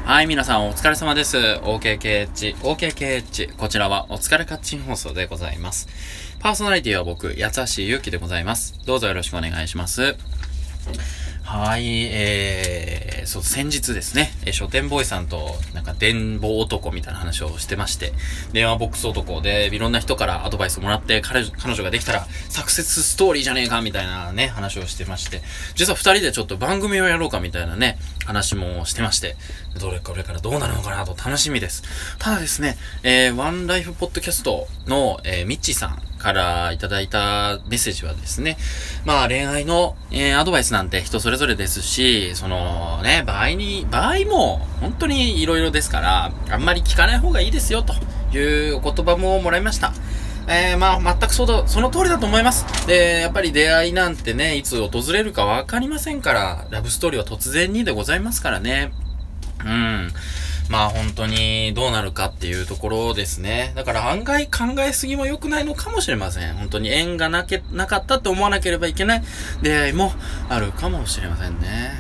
はい、皆さんお疲れ様です。OKKH。こちらはお疲れカッチン放送でございます。パーソナリティは僕、八橋ゆうきでございます。どうぞよろしくお願いします。はい、先日ですね、書店ボーイさんと、電報男みたいな話をしてまして、電話ボックス男で、いろんな人からアドバイスをもらって、彼女ができたら、サクセスストーリーじゃねえか、みたいなね、話をしてまして、実は二人でちょっと番組をやろうか、みたいなね、話もしてまして、これからどうなるのかなと楽しみです。ただですね、ワンライフポッドキャストの、ミッチーさんからいただいたメッセージはですね、恋愛の、アドバイスなんて人それぞれですし、場合も本当に色々ですから、あんまり聞かない方がいいですよというお言葉ももらいました。全くその通りだと思います。で、やっぱり出会いなんてね、いつ訪れるかわかりませんから、ラブストーリーは突然にでございますからね。本当にどうなるかっていうところですね。だから案外考えすぎも良くないのかもしれません。本当に縁がなかったと思わなければいけない出会いもあるかもしれませんね。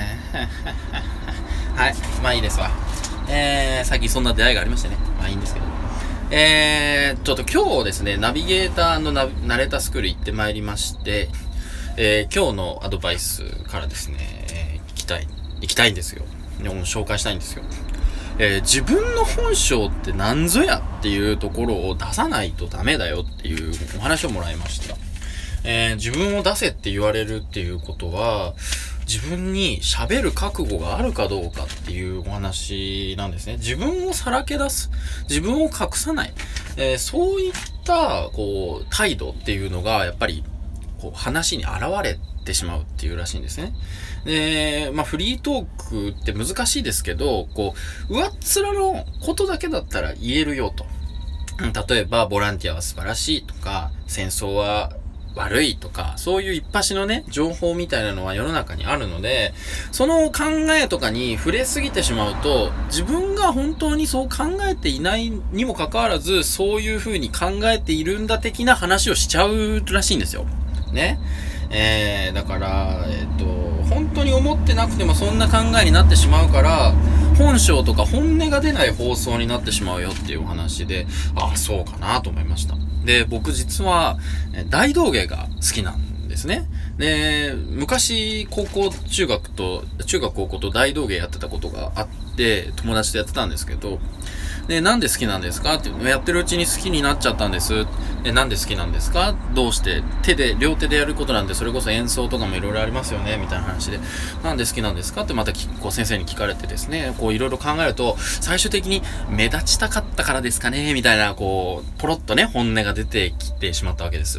はい。いいですわ。最近そんな出会いがありましてね。いいんですけど。ちょっと今日ですね、ナビゲーターのナレータースクール行ってまいりまして、今日のアドバイスからですね、行きたいんですよ。紹介したいんですよ。自分の本性って何ぞやっていうところを出さないとダメだよっていうお話をもらいました。自分を出せって言われるっていうことは、自分に喋る覚悟があるかどうかっていうお話なんですね。自分をさらけ出す。自分を隠さない。そういった、態度っていうのが、やっぱり、話に現れてしまうっていうらしいんですね。で、フリートークって難しいですけど、上っ面のことだけだったら言えるよと。例えば、ボランティアは素晴らしいとか、戦争は悪いとか、そういう一発のね、情報みたいなのは世の中にあるので、その考えとかに触れすぎてしまうと、自分が本当にそう考えていないにもかかわらず、そういう風に考えているんだ的な話をしちゃうらしいんですよ。ね。だから、本当に思ってなくてもそんな考えになってしまうから、本性とか本音が出ない放送になってしまうよっていうお話で、そうかなと思いました。で、僕実は、大道芸が好きなんですね。で、昔、中学高校と大道芸やってたことがあって、友達とやってたんですけど、で、なんで好きなんですかっていうのやってるうちに好きになっちゃったんです。なんで好きなんですかどうして両手でやることなんで、それこそ演奏とかもいろいろありますよねみたいな話で、なんで好きなんですかってまた先生に聞かれてですね、いろいろ考えると、最終的に目立ちたかったからですかねみたいな、ポロッとね、本音が出てきてしまったわけです。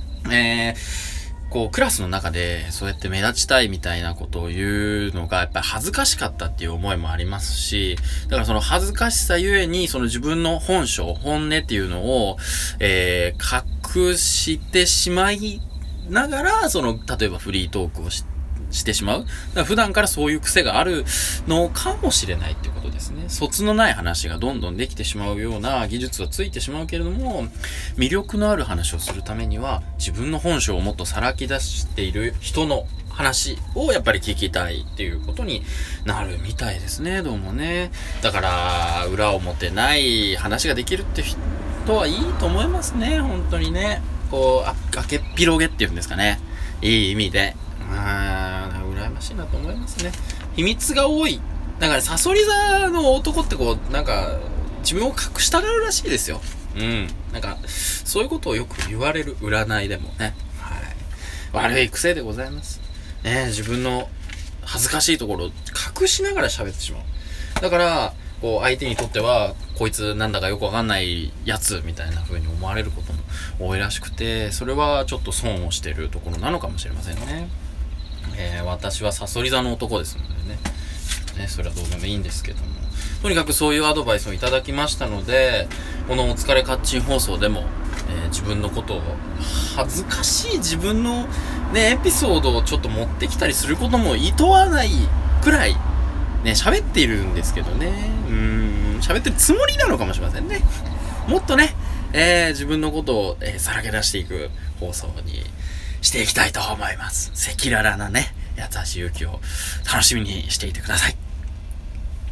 クラスの中で、そうやって目立ちたいみたいなことを言うのが、やっぱり恥ずかしかったっていう思いもありますし、だからその恥ずかしさゆえに、その自分の本音っていうのを、隠してしまいながら、例えばフリートークをしてしまう。だから普段からそういう癖があるのかもしれないってことですね。卒のない話がどんどんできてしまうような技術はついてしまうけれども、魅力のある話をするためには、自分の本性をもっとさらき出している人の話をやっぱり聞きたいっていうことになるみたいですね、どうもね。だから、裏表ない話ができるって人はいいと思いますね、本当にね。崖っ広げっていうんですかね。いい意味で。羨ましいなと思いますね。秘密が多い。だから、サソリ座の男って自分を隠したがるらしいですよ。そういうことをよく言われる占いでもね。悪い癖でございます。自分の恥ずかしいところを隠しながら喋ってしまう。だから、相手にとっては、こいつなんだかよくわかんないやつみたいな風に思われることも多いらしくて、それはちょっと損をしているところなのかもしれませんね。私はサソリ座の男ですのでね。それはどうでもいいんですけども。とにかくそういうアドバイスをいただきましたので、このお疲れカッチン放送でも、自分のことを、恥ずかしい自分のね、エピソードをちょっと持ってきたりすることも厭わないくらい、ね、喋っているんですけどね。喋ってるつもりなのかもしれませんね。もっとね、自分のことを、さらけ出していく放送にしていきたいと思います。赤裸々なね、八橋ゆうきを楽しみにしていてください。